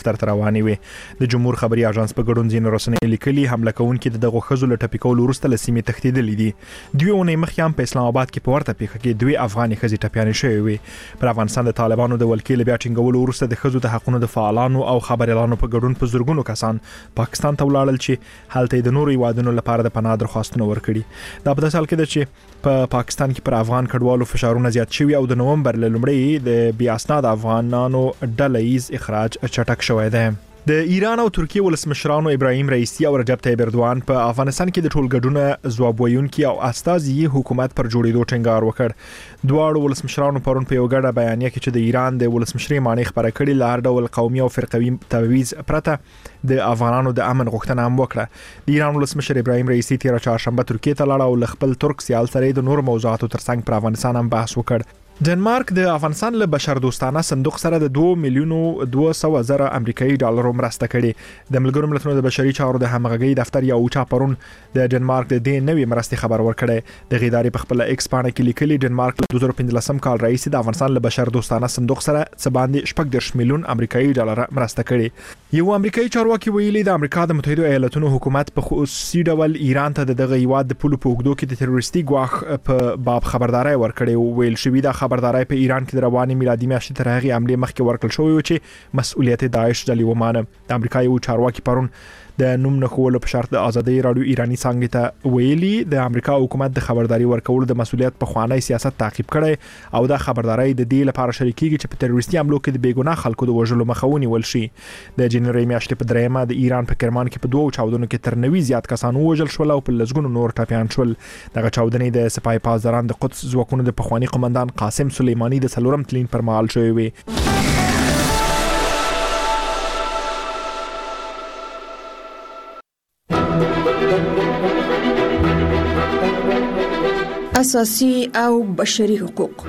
تر روانې وي. د جمهور خبري اژانس په ګډون ځینې رسنۍ لیکلي حمله کوونکي دغه ښځو له ټپي کولو وروسته له سیمې تښتېدلي دي. دوی اونۍ مخکې هم په اسلام آباد کې په ورته پیښه کې دوی افغاني ښځې ټپیانې شوې وي. پر افغانستان د طالبانو د ولکې له بیا ټینګولو وروسته د ښځو د حقوقو د فعالانو او خبريالانو په ګډون په زورګونو کسان پاکستان ته ولاړل چې هلته د نورو هیوادونو لپاره د پناه درخواستونه ورکړي. دا په داسې حال کې ده چې په پاکستان کې پر افغان کډوالو فشارونه زیات شوي او د نومبر له لومړۍ د بیا اسناد افغانانو ډله ییز اخراج چټک شوی دی. د ایران او ترکیه ولسمشرانو ابراهیم رئیسی او رجب طیب اردوغان په افغانستان کې د ټولګډونه ځواب ویونکي او استازي حکومت پر جوړېدو ټینګار وکړ. دواړو ولسمشرانو پرون په یو ګډه بیانیه کې چې د ایران د ولسمشرۍ معنی خبره کړې لار ډول قومي او فرقوي تبعیض پرته د افغانانو د امن غوښتنه هم وکړه. د ایران ولسمشر ابراهیم رئیسی تیر چهارشنبه ترکیه ته لاړ او خپل ترک سیال سره د نور موضوعاتو ترڅنګ پر افغانستان هم بحث وکړ. ډنمارک د افغانستان له بشردوستانه صندوق سره د 2,200,000 امریکایي ډالرو مرسته کړې. د ملګرو ملتونو د بشري چارو د همغږي دفتر یو چا پرون د ډنمارک د دې نوې مرستې خبر ورکړی. د غیداري په خپل ایکس پاڼه کې لیکلي ډنمارک له 2015 کال رئیس د افغانستان له بشردوستانه صندوق سره څه باندې 14 میلیون امریکایي ډالر مرسته کړې. یو امریکایي چارواکي ویلي د امریکا د متحده ایالاتونو حکومت په خصوصي ډول ایران ته دغه هیواد د پولو په اوږدو کې د تروریستي ګواښ په باب خبرداري ورکړې. ویل شوې د خبرداري په ایران کې د رواني میلادي میاشتې تر هغه عملي مخکې ورکړل شوی و چې مسؤلیت داعش ډلې ومانه. د امریکا یو چارواکي پرون د نوم نخولو په شرط د ازادي رادیو ایرانی څنګه ته ویلي د امریکا حکومت د خبرداري ورکولو د مسؤلیت په خوانی سیاست تعقیب کړي او د خبرداري د دې لپاره شریکيږي چې په تروریستي حملو کې د بیګناه خلکو د وژلو مخاوني ولشي. د جنوري میاشتې په دریمه د ایران په کرمان کې په دوه چاودنو کې تر 90 زیات کسان وژل شول او په لږونو نور ټپيان شول. دغه چاودنې د سپاه پاسداران د قدس ځواکونو د پخوانی قومندان قاسم سلیمانی د څلورم تلین پر مهال شوی وي. اساسي او بشري حقوق.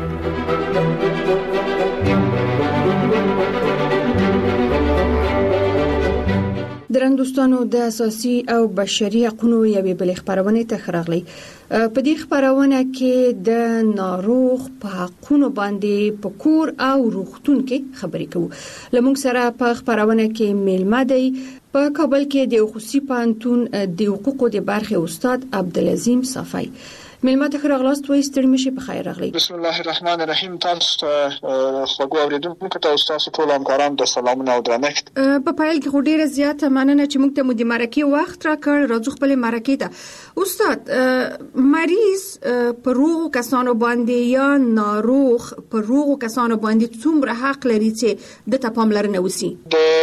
درنګستانو د اساسي او بشري حقوقو یوې بل خبرونه ته خراغلي. په دې خبرونه کې د ناروغ په حقوقو باندې په کور او روغتون کې خبرې کوو. لمونږ سره په خبرونه کې میلمه دی په کابل کې د خصوصي پانتون د حقوقو د برخه استاد عبدالعظیم صافی. ملما ته راغلاست وای ستړي مشه په خیر راغلی. بسم الله الرحمن الرحیم. تاسو خوږو اوریدونکو ته تاسو ټول همکارانو ته سلامونه او درنښت. په پایل کې ډیره زیاته مننه چې موږ ته مو د مرکه وخت راکړ. راځو خپل مرکه ته. استاد مریض په روغ کسانو باندې یا ناروغ په روغ کسانو باندې څومره حق لري چې د پاملرنه وسی؟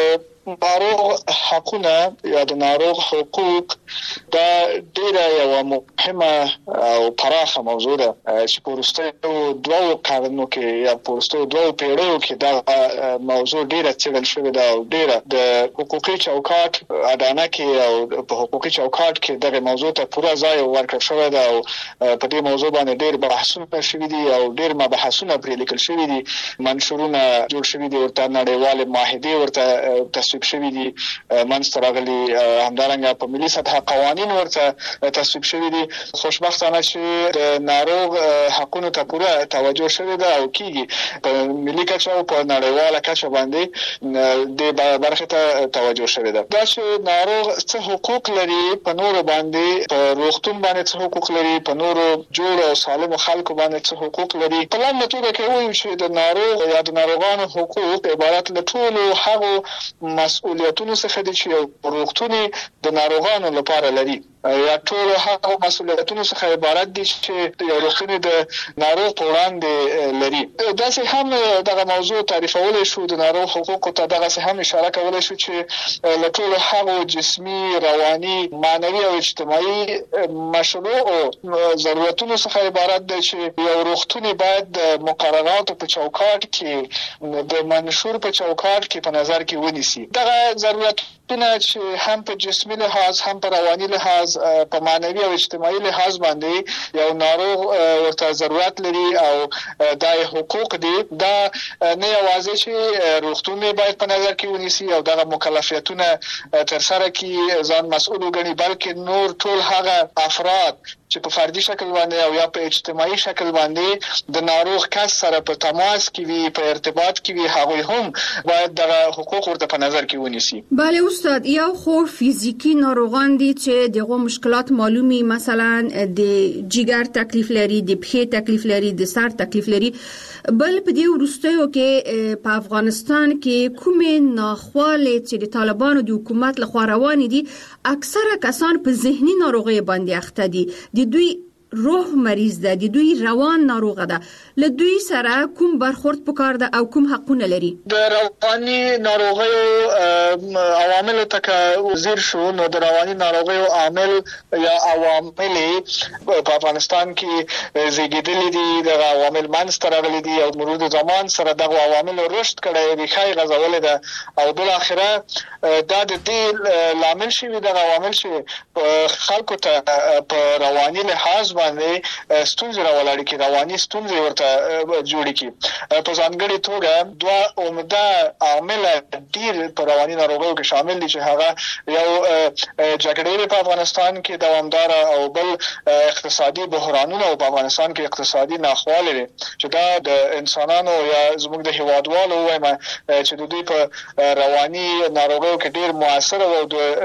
ناروغ حقونه یا د ناروغ حقوق دا ډیره یو مهمه او پراخه موضوع ده چې په وروستیو دوه قانونو کې یا په وروستیو دوه پیړیو کې دا موضوع ډیره څېړل شوې ده او ډیره د حقوقي چوکاټ اډانه کې او په حقوقي چوکاټ کې دغه موضوع ته پوره ځای ورکړل شوی ده او په دې موضوع باندې ډیر بحثونه شوي دي او ډیر مباحثونه پرې لیکل شوي دي. منشورونه جوړ شوي دي ورته نړیوال معاهده ورته تصویب شوي دي. منځته راغلي همدارنګه په ملي سطح قوانين ورته تصویب شوي دي. خوشبختانه چې د ناروغ حقوقو ته پوره توجه شوی ده او کیږي په ملي کچه او په نړیواله کچه باندې د برخه ته توجه شوی ده. دا چې ناروغ څه حقوق لري په نور باندې په روغتون باندې څه حقوق لري په نور جوړ او سالم خلکو باندې څه حقوق لري. په لامل توګه کې وایو چې د ناروغ یا د ناروغانو حقوق عبارت له ټولو هغه مسؤلیتونو څخه دي چې روغتون د ناروغانو لپاره لري یا ټول هغه مسؤلیتونو څخه عبارت دي چې یو روغتون د ناروغ په وړاندې لري. دا چې هم دغه موضوع تعریفول شو د ناروغ حقوقو ته دغه څه هم اشاره کول شو چې له ټول هغه جسمي رواني معنوي او اجتماعي مشروع ضرورتونو څخه عبارت دی چې یو روغتون باید د مقرراتو په چوکاټ کې د منشور په چوکاټ کې په نظر کې ونیسي. دغه ضرورتونه چې هم په جسمي لحاظ هم په رواني لحاظ لحاظ په معنوي او اجتماعي لحاظ باندې یو ناروغ ورته ضرورت لري او د حقوق دي دا نه یوازې چې روغتون باید په نظر کې ونیسي او دغه مکلفیتونه تر سره کې ځان مسؤل وګڼي بلکې نور ټول هغه افراد چې په فردي شکل باندې او یا په اجتماعي شکل باندې د ناروغ کس سره په تماس کې وي په ارتباط کې وي هغوی هم باید د حقوق ورته په نظر کې ونیسي. بله استاد یو خو فیزیکی ناروغان دي چې دغه مشکلات معلومي مثلا د جګر تکلیف لري د پښې تکلیف لري د سر تکلیف لري بل په دې وروستیو کې په افغانستان کې کومې ناخوالې چې د طالبانو د حکومت لخوا روان دي اکثره کسان په ذهني ناروغي باندې اخته دي د دوی روح مریض ده د دوی روان ناروغه ده له دوی سره کوم برخورد پکار ده او کوم حقونه لري د رواني ناروغیو عوامل ته وزیر شو نو د رواني ناروغیو عامل یا عوامل په افغانستان کې زیږیدلي دي د عوامل منځته راغلي دي او مرور د زمان سره د عوامل رشد کړي دي خای غزولې ده او بل اخره دا د دې لامل شي د عوامل شي خلکو ته په رواني لحاظ باندې ستونزې راولړي کې رواني ستونزې ورته جوړي کې په ځانګړي توګه دوه عمده عامل ډیر په رواني ناروغیو کې شامل دي چې هغه یو جګړې په افغانستان کې دوامدار او بل اقتصادي بحرانونه په افغانستان کې اقتصادي ناخواله دي چې دا د انسانانو یا زموږ د هیوادوالو وایم چې د دوی په رواني ناروغیو کې ډیر موثر او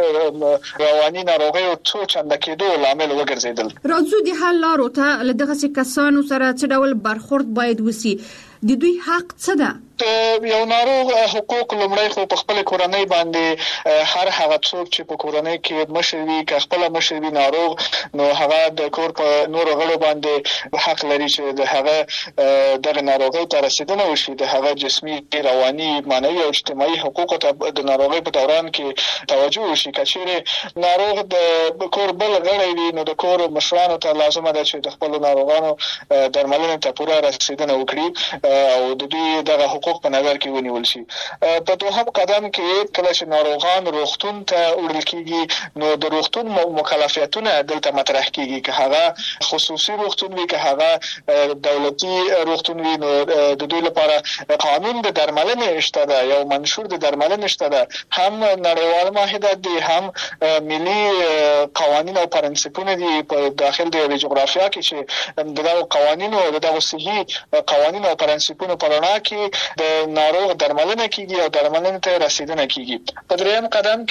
د رواني ناروغیو څو چنده کېدو لامل وګرځیدل. راځو د حل لارو ته له دغه کسانو سره څه ډول برخورد باید وسی د دوی حق څه ده؟ یو ناروغ حقوق لمړی خو په خپل کورنۍ باندې هر هغه څوک چې په کورنۍ کې مشر وي که خپل مشر وي ناروغ نو هغه د کور په نور غړو باندې حق لري چې د هغه دغه ناروغي ته رسیدنه وشي د هغه جسمي رواني معنوي او اجتماعي حقوق ته د ناروغي په دوران کې توجه وشي کچېره ناروغ د کور بل غړی وي نو د کور مشرانو ته لازمه ده چې د خپل ناروغانو درملنه ته پوره رسیدنه وکړي او د دوی دغه حقوق په نظر کې ونیول شي. په دوهم قدم کې کله چې ناروغان روغتون ته وړل کیږي نو د روغتون مکلفیتونه دلته مطرح کیږي که هغه خصوصي روغتون وي که هغه دولتي روغتون وي نو د دوی لپاره قانون د درملنې شته ده یو منشور د درملنې شته ده هم نړیوال معاهدات دي هم ملي قوانین او پرنسپونه دي په داخل د جغرافیا کې چې دغه قوانین او دغه صحي قوانین او پرنسپونه په رڼا کې د ناروغ درملنه کیږي او درملنه ته رسیدنه کیږي. په دریم قدم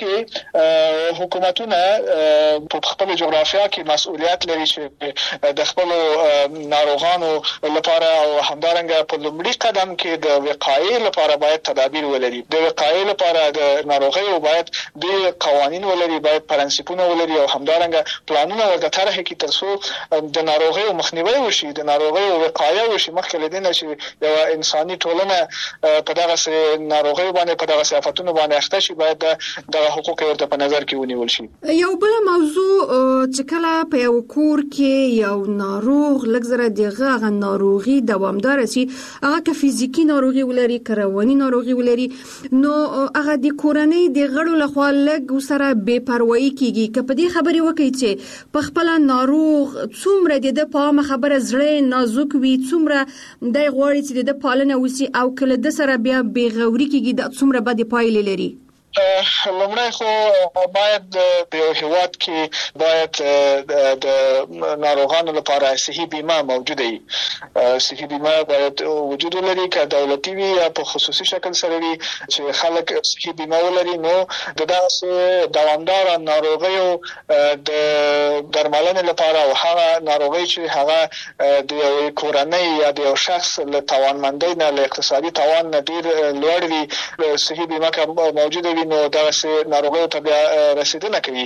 کې حکومتونه په خپل جغرافیا کې مسؤلیت لري چې د خپل ناروغانو لپاره او همدارنګه په لومړي قدم کې د وقایې لپاره باید تدابیر ولري. د وقایې لپاره د ناروغیو باید د قوانین ولري باید پرنسپونه ولري او همدارنګه پلانونه ورته طرح کړي ترڅو د ناروغیو مخنیوي وشي د ناروغیو وقایه وشي مخکې لدینه چې یو انساني ټولنه په دغه ناروغي باندې په دغه صفاتونو باندې اخته شي باید د حقوق ورته په نظر کې ونیول شي. یو بل موضوع چې کله په یو کور کې یو ناروغ لږ دغه ناروغي دوامدار شي هغه که فزیکی ناروغي ولري که رواني ناروغي ولري نو هغه د کورنۍ د غړو لخوا لږ سره بې پروايي کیږي که په دې خبرې وکړي چې په خپل ناروغ څومره د پامه خبره زړه نازک وي څومره د غوړي چې د پالنه وسی او کله د سره بیا بیغوري کېږي د څومره بد پایلې لري. لومړی خو باید په یو هیواد کې باید د ناروغانو لپاره صحي بیمه موجوده وي. صحي بیمه باید وجود ولري که دولتي وي یا په خصوصي شکل سره وي چې خلک صحي بیمه ولري نو د داسې دوامدار ناروغیو د درملنې لپاره او هغه ناروغي چې هغه د یو کورنۍ یا د یو شخص له توانمندۍ نه له اقتصادي توان نه ډیر لوړ وي صحي بیمه که موجوده وي نو دغه ناروغیو ته بیا رسیدنه کوي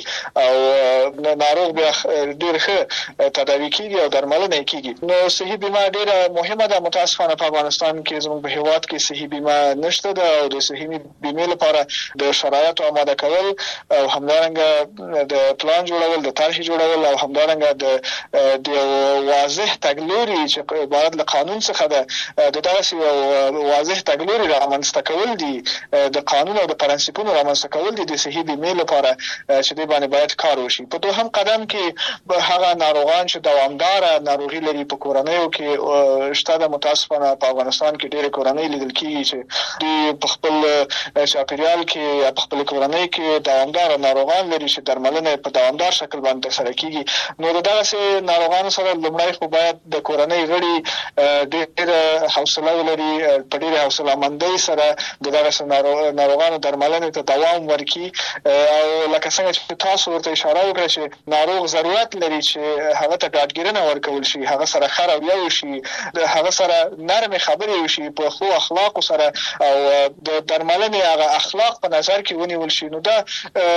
او ناروغ بیا ډیر ښه تداوی کیږي او درملنه کیږي. نو صحي بیمه ډیره مهمه ده. متاسفانه په افغانستان کې زموږ په هیواد کې صحي بیمه نشته ده او د صحي بیمې لپاره د شرایطو آماده کول او همدارنګه د پلان جوړول د طرح جوړول او همدارنګه د واضح تګلوري چې عبارت له قانون څخه ده د داسې واضح تګلوري رامنځته کول دي د قانون او د پرنسپونو فرصتونو رامنځته کول د صحي بیمې لپاره چې د باندې باید کار وشي. په دوهم قدم کې هغه ناروغان چې دوامدار ناروغي لري په کورنیو کې شته د متاسفانه په افغانستان کې ډېر کورنۍ لیدل کیږي چې د په خپل شاپیریال کې یا په خپل کورنۍ کې دوامدار ناروغان لري چې درملنه په دوامدار شکل باندې سره کیږي. نو دغه ناروغانو سره لومړی خو باید د کورنۍ غړي ډېر حوصله ولري، په ډېر حوصله مندۍ سره دغه ناروغانو درملنه ته دوام ورکړي او لکه څنګه چې تاسو ورته اشاره وکړه چې ناروغ ضرورت لري چې هغه ته ډاډګیرنه ورکول شي، هغه سره ښه رویه وشي، هغه سره نرمې خبرې وشي په ښو اخلاقو سره او د درملنې هغه اخلاق په نظر کې ونیول شي. نو دا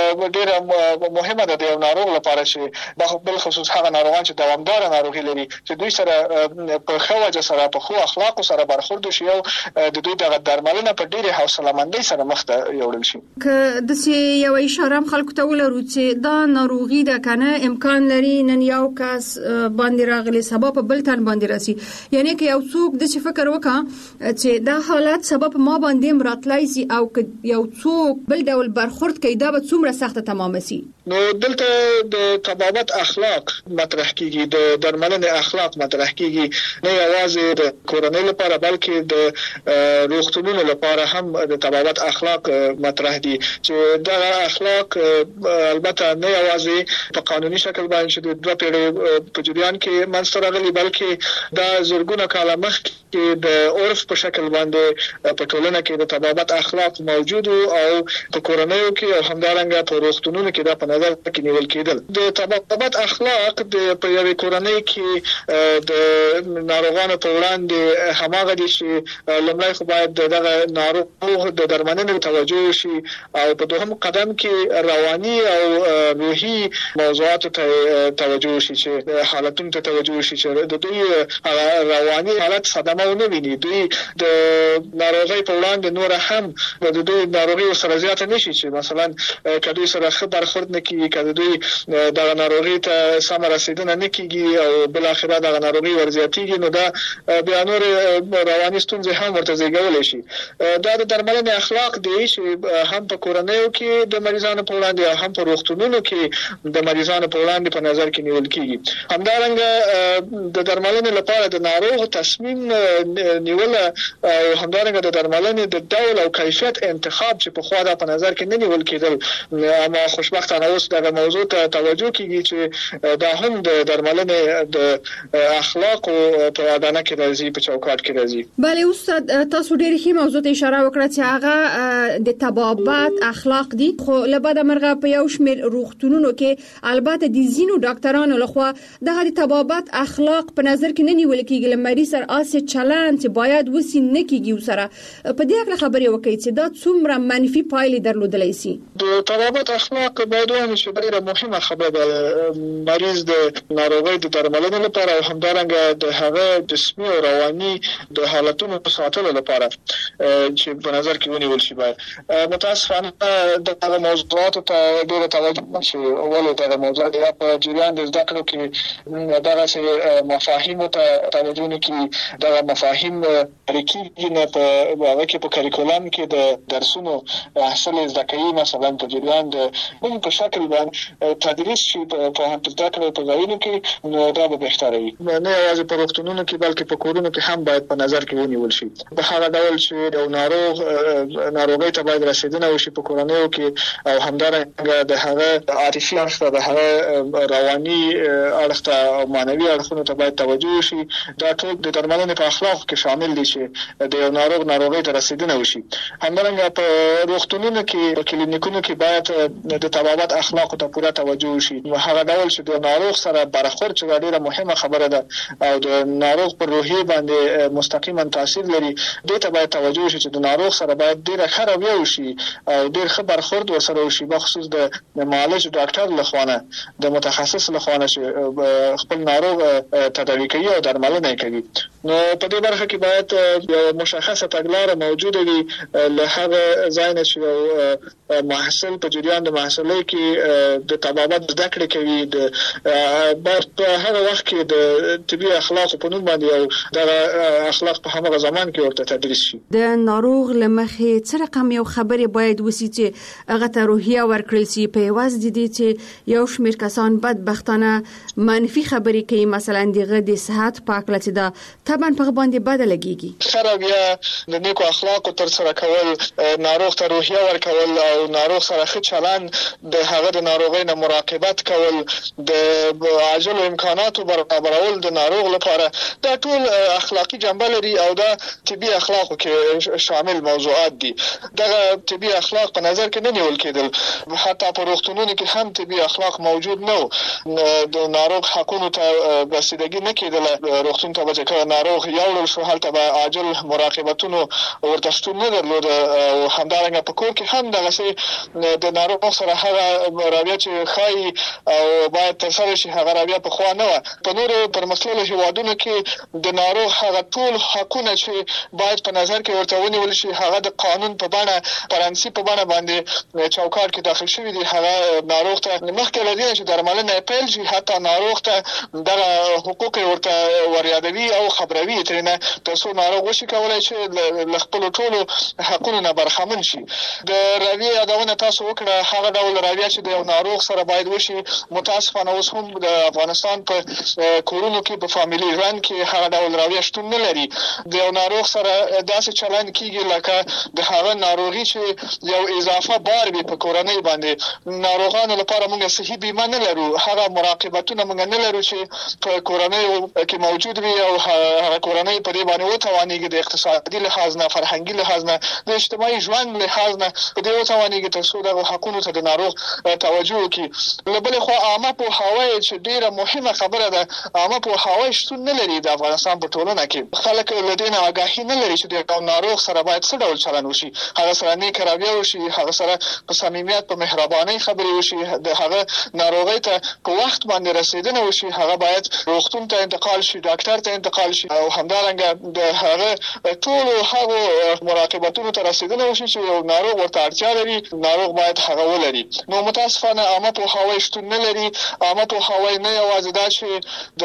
ډېره مهمه ده د یو ناروغ لپاره چې بل خصوص هغه ناروغان چې دوامدار ناروغي لري چې دوی سره په ښه وجه سره په ښو اخلاقو سره برخورد وشي او د دوی دغه درملنه په ډېرې حوصله مندۍ سره مخ ته یوړل شي. که د یو اشاره خلکو ته ولرو چې دا ناروغي د کنه امکان لري نن یو کس باندې راغلي سبب بل تن باندې راسي، یعنی که یو څوک د فکر وکړي چې دا حالت سبب ما باندې مراتلای سي او که یو څوک بل ډول برخورد کوي دا به څومره سخت تمام سي. نو دلته د طبابت اخلاق مطرح کیږي، د درملنې اخلاق مطرح کیږي، نه یوازې د کورنۍ لپاره بلکې د روغتونونو لپاره هم د طبابت اخلاق مطرح دي چې دا اخلاق البته نه یوازې په قانوني شکل باندې چې د دوه پیړیو په جریان کې منځته راغلي بلکې دا زرګونه کاله مخکې د عرف په شکل باندې په ټولنه کې د طبابت اخلاق موجود او په کورنیو کې او همدارنګه په روغتونونو کې دا په نظر کې نیول کېدل. د طبابت اخلاق د په یوې کورنۍ کې د ناروغانو په وړاندې هماغه دي چې لومړی خو باید دغه ناروغ د درملنې توجه شي او په دوهم قدم کې رواني او روحي موضوعاتو ته توجه شي چې حالتونو ته توجه شي چې د دوی رواني حالت صدمه ونه ویني، دوی د ناروغۍ په وړاندې نور هم د دوی ناروغي سره زیاته نشي چې مثلا کله سره خبر خورد نه کیږي، کله دوی د ناروغي ته سم رسیدنه نه کیږي او بل اخره د ناروغي ورزياتيږي، نو دا بیا نور رواني ستونزې هم ورته زیږولای شي. دا د درملنې اخلاق دی چې هم په کورنیو کې د مریضانو په وړاندې او هم په روغتونونو کې د مریضانو په وړاندې په نظر کې نیول کیږي. همدارنګه د درملنې لپاره د ناروغ تصمیم نیول او همدارنګه د درملنې د ډول او کیفیت انتخاب چې په خوا دا په نظر کې نه نیول کېدل، اما خوشبختانه اوس دغه موضوع ته توجه کیږي چې دا هم د درملنې د اخلاق او په اډانه کې راځي، په چوکاټ کې راځي. بله استاد، تاسو ډېر ښه موضوع ته اشاره وکړه چې هغه د طبابت اخلاق دي، خو لبد مرغه په یو شمېر روغتونونو کې البته د زینو ډاکټرانو لخوا دغه د طبابت اخلاق په نظر کې نه نیول کېږي، لمریض سره اسې چلند چې باید وسی نه کیږي وسره په دې اړه خبرې وکړي چې دا څومره منفي پایلې درلودلی سي. د طبابت اخلاق باید وایي چې ډېره مهمه خبره ده مریض د ناروغۍ د درملنې لپاره او همدارنګه د هغه جسمي او رواني د حالتونو په ساتلو لپاره چې په نظر کې ونیول شي. باید متاسفانه دغه موضوعاتو ته ډېره توجه نشي، ولې دغه موضوعات په جریان د زده کړو کې دغه مفاهیمو ته توجه نه کوي، دغه مفاهیم کېږي نه په هغه کې په کریکولم کې د درسونو حاصل زده کوي، مثلا په جریان د کوم په شکل باندې تدریس شي په زده کړو په ځایونو کې، نو دا به بهتره وي. نه یوازې په روغتونونو کې بلکې په کورونو کې هم باید په نظر کې ونیول شي په هغه ډول چې د ناروغۍ ته باید رسیدنه وشي په کورنیو کې او همدارنګه د هغه عاطفي اړخ ته، د هغه رواني اړخ ته او معنوي اړخونو ته باید توجه وشي. دا ټول د درملنې په اخلاقو کې شامل دي چې د یو ناروغ ناروغۍ ته رسیدنه وشي. همدارنګه په روغتونونو کې په کلینیکونو کې باید د طبابت اخلاقو ته پوره توجه وشي، هغه ډول چې د ناروغ سره برخورد چې ډېره مهمه خبره ده او د ناروغ پر روحیه باندې مستقیما تاثیر لري، دې ته باید توجه وشي چې د ناروغ سره باید ډېره ښه رویه وشي او ډېر ښه برخورد ورسره وشي، بخصوص د معالج ډاکټر لخوا د متخصص لخوا چې خپل ناروغ تداوي کوي او درملنه کوي. نو په دې برخه کې باید یو مشخصه تګلاره موجوده وي له هغه ځای نه چې محصل په جریان د محصلۍ کې د طبابت زده کړې کوي د په هغه وخت کې د طبي اخلاق په نوم باندې او د اخلاق په هغه زمان کې ورته تدریس شي. د ناروغ لمخې څه رقم یو خبرې باید وسی چې هغه ته روحیه ورکړل شي په واز دي چې یو شمېر کسان بدبختانه منفي خبرې کوي مثلا دغه د صحت پاکله چې دا طبعا په باندې بد لګيږي. سره بیا د نیکو اخلاقو تر سره کول ناروغ ته روحیه ورکول او ناروغ سره ښه چلند د هغه د ناروغۍ نه مراقبت کول د عاجل امکاناتو برابرول د ناروغ لپاره دا ټول اخلاقی جنبه لري او دا طبي اخلاقو کې شامل موضوعات دي. دغه طبي اخلاق په نظر کې نه نیول کېدل، حتی په روغتونونو کې هم طبي اخلاق موجود نه و. د ناروغ حقونو ته رسیدګي نه کېدله، روغتون ته چې ناروغ یوړل شو هلته به عاجل مراقبتونو ورته شتون نه درلود او همدارنګه په کور کې هم دغه د ناروغ سره هغه رویه چې خای او باید ترسره شي هغه رویه په خوا نه و. په نورو پرمختللو هیوادونو کې د ناروغ هغه ټول حقونه چې باید په نظر کې ورته ونیول شي هغه د قانون په بڼه پرنسي په بڼه باندې چوکاټ کې داخل شوی دی. هغه ناروغ ته مخکې له دې چې درملنه پیل شي حتی ناروغ ته دغه حقوق ورته وریادوي او خبروي ترنه ترڅو ناروغ وشي کولای چې له خپل ټولو حقونو نه برخمن شي. د رویې یادونه تاسو وکړه، هغه ډول رویه چې د یو ناروغ سره باید وشي متاسفانه اوس هم د افغانستان په کورونو کې په فامیلی ژوند کې هغه ډول رویه شتون نه لري. د یو ناروغ سره داسې چلند کیږي لکه د هغه ناروغي چې یو اضافه بار وي په کورنۍ باندې. ناروغانو لپاره موږ صحي بیمه نه لرو، هغه مراقبتونه موږ نه لرو چې په کورنۍ کې موجود وي او هغه کورنۍ په دې باندې وتوانېږي د اقتصادي لحاظ نه، فرهنګي لحاظ نه، د اجتماعي ژوند لحاظ نه په دې وتوانېږي ترڅو دغه حقونو ته د ناروغ توجه وکړي. له بلې خوا عامه پوهاوی چې ډیره مهمه خبره ده، عامه پوهاوی شتون نه لري د افغانستان په ټولنه کې. خلک له دې نه آګاهي نه لري چې د ناروغ سره باید څه ډول چلند وشي، هغه سره نیک رویه وشي، هغه سره په صمیمیت په مهربانۍ خبرې وشي، د هغه ناروغۍ ته په وخت باندې رسیدنه وشي، هغه باید روغتون ته انتقال شي، ډاکټر ته انتقال شي او همدارنګه د هغه ټولو هغه مراقبتونو ته رسیدنه وشي چې یو ناروغ ورته اړتیا لري، ناروغ باید هغه ولري. نو متاسفانه عامه پوهاوی شتون نه لري. عامه پوهاوی نه یوازې دا چې د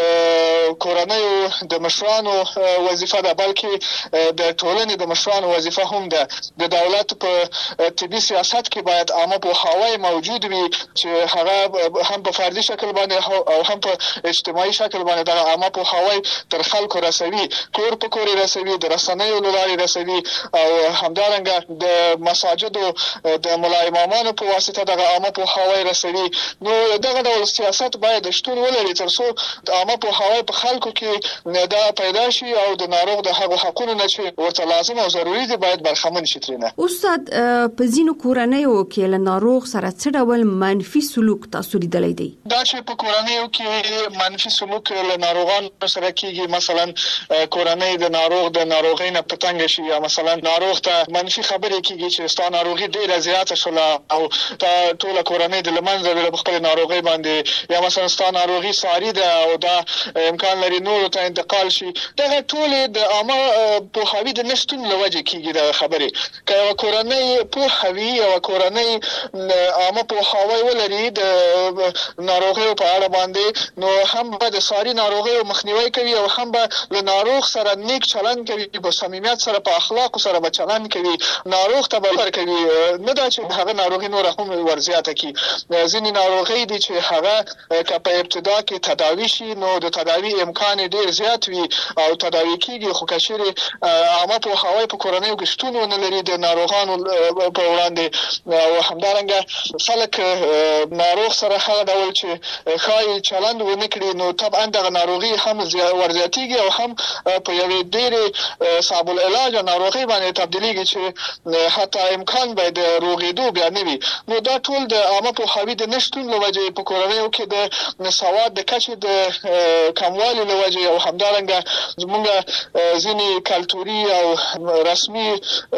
کورنیو د مشرانو وظیفه ده بلکې د ټولنې د مشرانو وظیفه هم ده. د دولت په طبي سیاست کې باید عامه پوهاوی موجود وي چې هغه هم په فردي شکل باندې او هم په اجتماعي شکل باندې د عامه پوهاوی تر خلکو رسوي، کور په کور رسوي، د رسنیو له لارې رسوي او همدارنګه د مساجدو د ملا امامانو په واسطه د عامه پوهاوی رسوي. نو دغه ډول سیاست باید شتون ولري ترڅو د عامه پوهاوی په خلکو کې دا پیدا شي او د ناروغ د هغو حقونو نه چې ورته لازم او ضروري دي باید برخمن شي ترنه. استاد په ځینو کورنیو کې له ناروغ سره څه ډول منفي سلوک تاسو لیدلی دی؟ دا چې په کورنیو کې منفي سلوک له ناروغانو سره کیږي، مثلا کورنۍ د ناروغ د ناروغۍ نه په تنګ شي یا مثلا ناروغ ته منفي خبرې کیږي چې ستا ناروغي ډیره زیاته شوله او تا ټول کورنۍ د لمنځه ویل په خپل ناروغۍ باندې، یا مثلا ستا ناروغي ساري ده او دا امکان لري نور ته انتقال شي. دغه ټول د عامه پوهاوی د نشټون لوجه کیږي د خبرې. که کورنۍ پوهاوی او کورنۍ عامه پوهاوی ولري د ناروغیو په اړه باندې، نو هم به د ساري ناروغیو مخنیوي کوي او هم به له ناروغ سره نیک چلند کوي، په صمیمیت سره په اخلاق سره به چلند کوي، ناروغ ته به کوي، نه دا چې هغه ناروغي نور هم ورزیاته کی. ځینې ناروغي دي چې هغه که په ابتدا کې تداوی شي نو د تداوی امکان ډیر زیات وي او تداوی کیږي، خو که چیرې عامه پوهاوی په کورنیو کې شتون ونه لري د ناروغانو په وړاندې او همدارنګه خلک ناروغ سره هغه ډول چې ښایي چلند ونه کړي نو طبعا دغه ناروغي هم ورزیاتیږي او هم په یوې ډېرې صعب العلاج ناروغي باندې تبدیلیږي چې حتی امکان به د روغېدو بیا نه وي. نو دا ټول د عامه پوهاوي د نشتون له وجې په کورنیو کې د سواد د کچې د کموالي له وجې او همدارنګه زموږ ځینې کلتوري او رسمي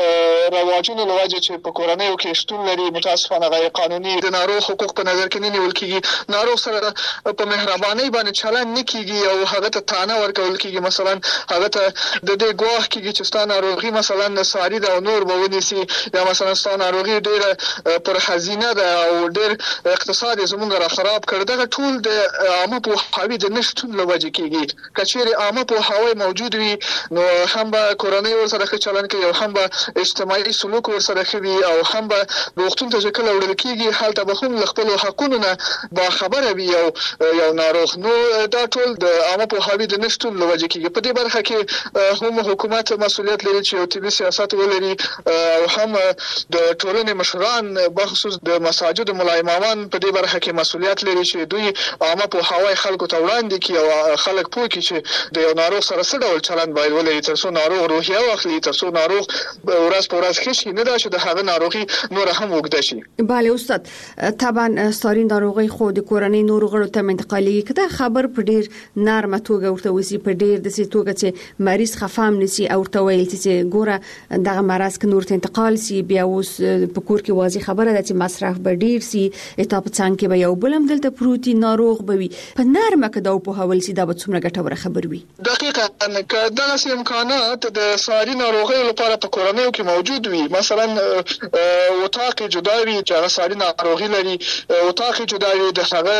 رواجونو له وجې چې په کورنیو کې شتون لري متاسفانه غیر قانوني د ناروغ حقوق په نظر کې نه نیول کېږي. ناروغ سره په مهربانۍ باندې چلند نه کېږي او هغه ته طعنه ورکول کېږي. مثلا هغه ته د دې ګواښ کېږي چې ستاسو ناروغي مثلا ساري ده او نور به ونیسي یا مثلا ستاسو ناروغي ډیره پر خزینه ده او ډیر اقتصاد زموږ را خراب کړ. دا ټول د عامه پوهاوی د نشټون له وجې کېږي. کچېرې عامه پوهاوی موجود وي نو هم به کورنۍ ورسره ښه چلند کوي او هم به اجتماعي سلوک ورسره ښه وي او هم به روغتون ته چې کله وړل کېږي هلته به هم له خپلو حقونو نه باخبره وي یو ناروغ. نو دا ټول د عامه پوهاوی د نشټون له وجې کېږي. په دې برخه کې هم حکومت مسؤلیت لري چې یو طبي سیاست ولري او هم د ټولنې مشران بخصوص د مساجد ملا امامان په دې برخه کې مسؤلیت لري چې دوی عامه پوهاوی خلکو ته وړاندې کړي او خلک پوه کړي چې د یو ناروغ سره څه ډول چلند باید ولري ترڅو ناروغ روحیه واخلي، ترڅو ناروغ ورځ په ورځ ښه شي، نه دا چې د هغه ناروغي نور هم اوږده شي. بله استاد، طبعا ساري ناروغي خو د کورنۍ نورو غړو ته منتقالي کده خبر په ډیر نرمه توګه ورته وسی په ډیر د سي توګه چې مریض خفام نسی او ورته ویل چې ګوره دغه مرز ک نور ته انتقال سي بیا اوس په کور کې واضح خبره ده چې مصرف به ډیر سي اته په څنګه به یو بلم دلته پروتي ناروغ بوي په نرمه کده په حواله سي دا به څومره ګټوره خبر وي. دقیقاً دغه امکانات د ساري ناروغي لپاره په کورنۍ کې موجود وي. مثلا وطاق جداوي چې هغه ساري ناروغي لري، وطاق جداوي د هغه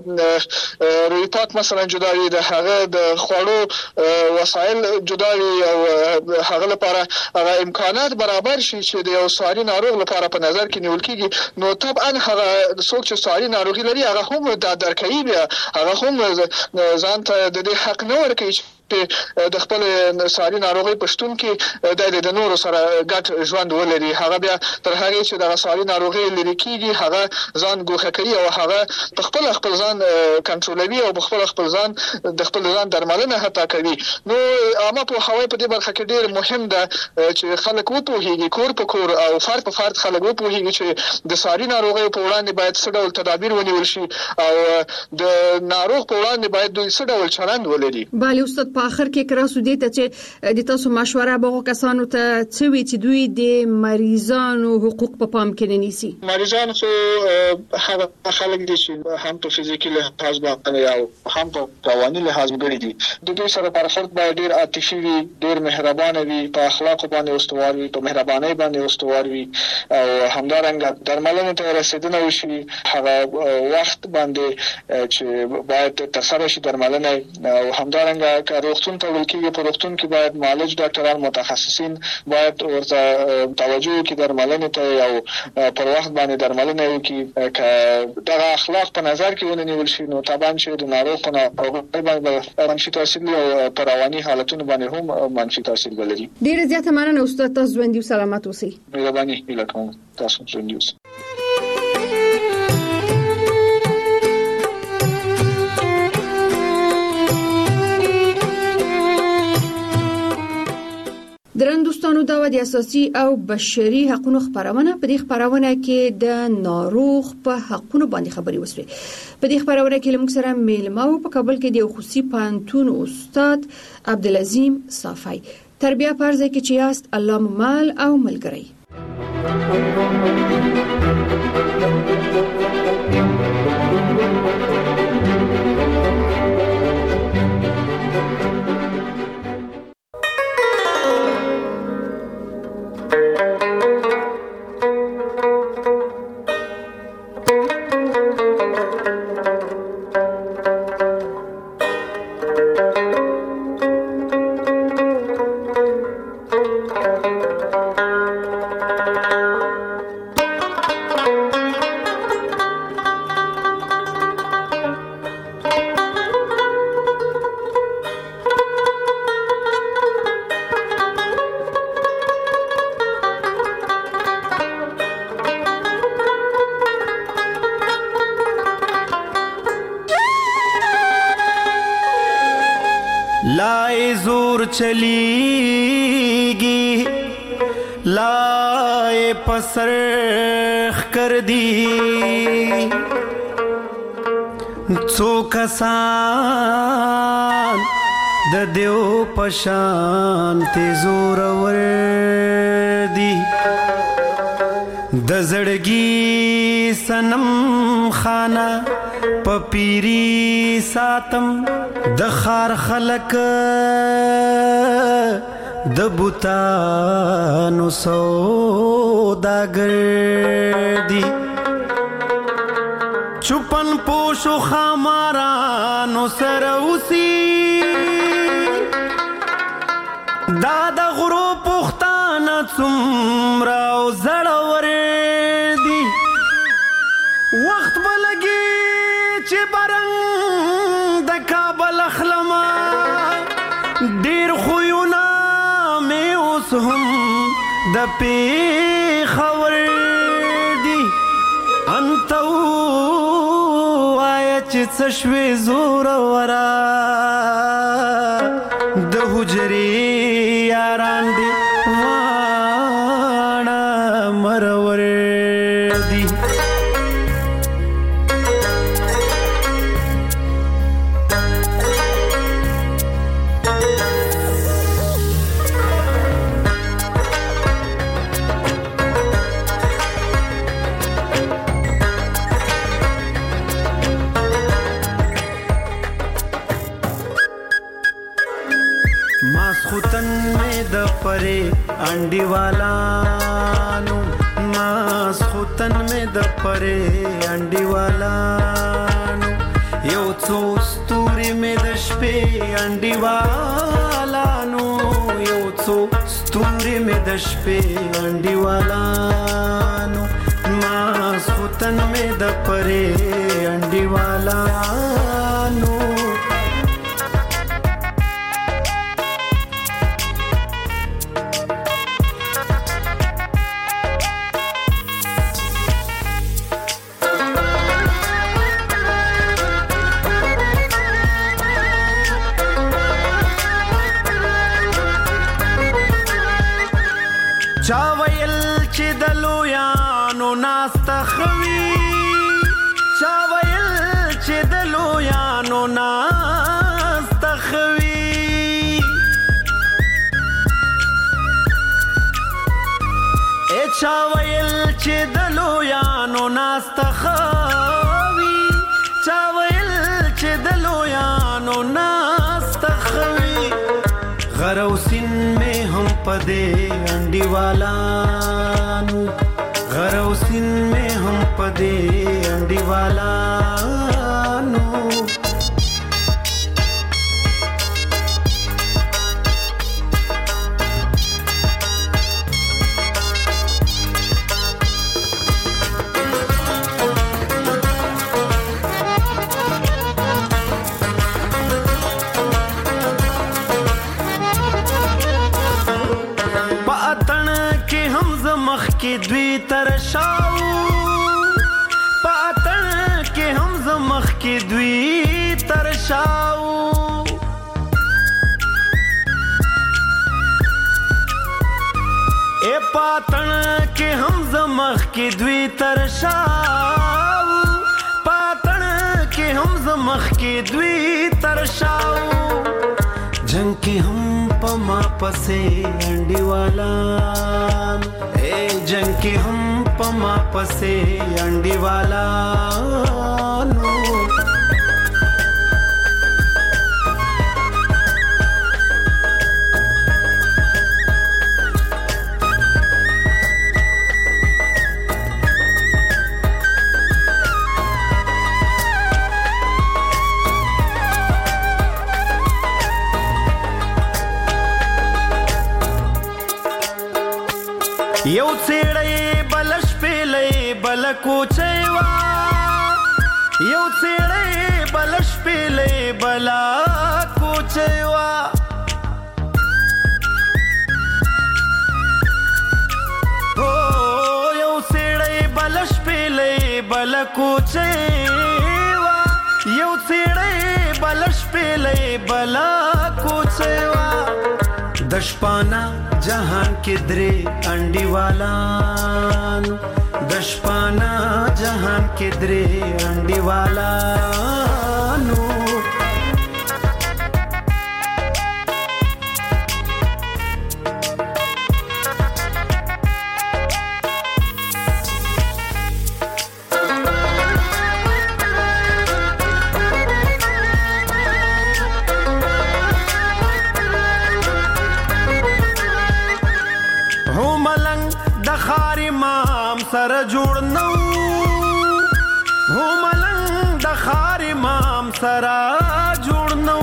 ریپات مثلا جداوي د هغه د خوړو وسایل جداوي او هغه لپاره هغه امکانات برابر شي چې د یو ساري ناروغ لپاره په نظر کې نیول کیږي. نو طبعا هغه څوک چې ساري ناروغي لري هغه هم د درکې بیا هغه هم ځان ته د دې حق نه ورکوي د خپل ساري ناروغي پښتون کې د نورو سره ګډ ژوند ولري. هغه بیا تر هغه چې د ساري ناروغي لري کیږي هغه ځان ګوښه کوي او هغه خپل ځان کنټرولوي او خپل ځان د خپل ځان درملنه حتی کوي. نو عامه پوهاوی په دې برخه کې ډیر مهم ده چې خلک وپوهیږي، کور په کور او فرد په فرد خلک وپوهیږي چې د ساري ناروغي په وړاندې باید څه ډول تدابیر ونیول شي او د ناروغ په وړاندې باید دوی څه ډول چلند ولري. بله استاد، په اخر کې کراسو دي ته چې د تاسو مشوره به کسانو ته څه وی چې دوی د مریضانو حقوق په پام کې نیسي. مریضان خو هغه خلک دي چې هم په فزیکي لحاظ باندې او هم په رواني لحاظ غړي دي. د دوی سره برخورد باید ډیر عاطفي وي، ډیر مهربان وي، په اخلاق باندې استوار وي، په مهرباني باندې استوار وي او همدارنګه درملنه ته رسیدنه وشي هغه وخت باندې چې باید ترسره شي درملنه او همدارنګه روغتون ته ولکې په روغتون کې باید معالج ډاکټران متخصصین باید ورته توجه وکړي درملنه ته او پر وخت باندې درملنه وکړي. که دغه اخلاق په نظر کې ونیول شي نو طبعا چې د ناروغ په باندې منفي تاثیر او پر رواني حالتونو باندې هم منفي تاثیر ولري. ډیره زیاته مننه استاد، تاسو ژوند او سلامت اوسئ. مهرباني الهکم، تاسو ژوند اوسئ. درن دوستانو، دا د اساسي او بشري حقوقو خبرونه په دې خبرونه کې د ناروغ په حقوقو باندې خبري وسوي. په دې خبرونه کې لمک سره میلمه او په کابل کې د خصوصي پانتون استاد عبدالعظیم صافی تربیه پرځه کې چې یاست الله مال او ملګری. لائے زور چلیگی لائے پسرخ کر دی څو کسان د دیو پشان ته زور ور دی د زړګي سنم خانه پپیری ساتم د خار خلق د بوتانو سوداګر دی چوپن پوشو خامارانو سره اوسي دا د غرو پختانه څومره او زړور دي وخت به لګي چې برنګ د کابل اخلمه ډېر خویونه مې اوس هم د پېښور دي انته ووایه چې څه شوې زورورا د حجرې یاران دي واړه مرور دي پرے انڈی والانو ماس خوتن میں د پرے انڈی والانو یو څو ستوري میں د شپې انڈی والانو یو څو ستوري میں د شپې انڈی والانو ماس خوتن میں د پرے انڈی والانو چا ویل چې د لویانو ناسته خوي چا ویل چې د لویانو ناسته خوي چا ویل چې د لویانو ناسته خوي چا ویل چې د لویانو ناسته خوي غروسین میں ہم پدے انڈی والانو غروسین میں ہم پدے انڈی والانو کی دوی ترشاو پاتن کې هم زمخ کې دوی ترشاو اے پاتن کې هم زمخ کې دوی ترشاو پاتن کې هم زمخ کې دوی ترشاو جنگ کې هم پما پسې انډي والا جنگ کی ہم پما پسے انڈی والا نو یو څېړی بلش پیلې بل کوچېوا یو څېړی بلش پیلې بل کوچېوا او یو څېړی بلش پیلې بل کوچېوا یو څېړی بلش پیلې بل کوچېوا دشپانا جہان کے درے انڈی والانو دشپانا جہان کے درے انڈی والانو سره جوړ نو هو ملنګ د خار امام سره جوړ نو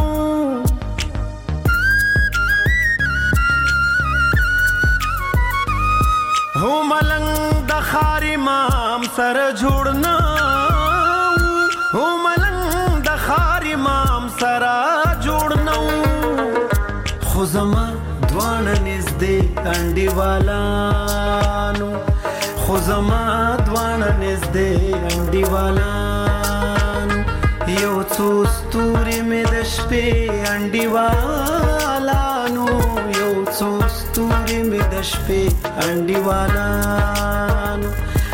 هو ملنګ د خار امام سره جوړ نو هو ملنګ د خار امام سره جوړ نو خو زما دوان نزدې انډیوالانو خو زما دوان نزدې انډیوالانو یو څو ستوري مې د شپې انډیوالانو یو څو ستوري مې د شپې انډیوالانو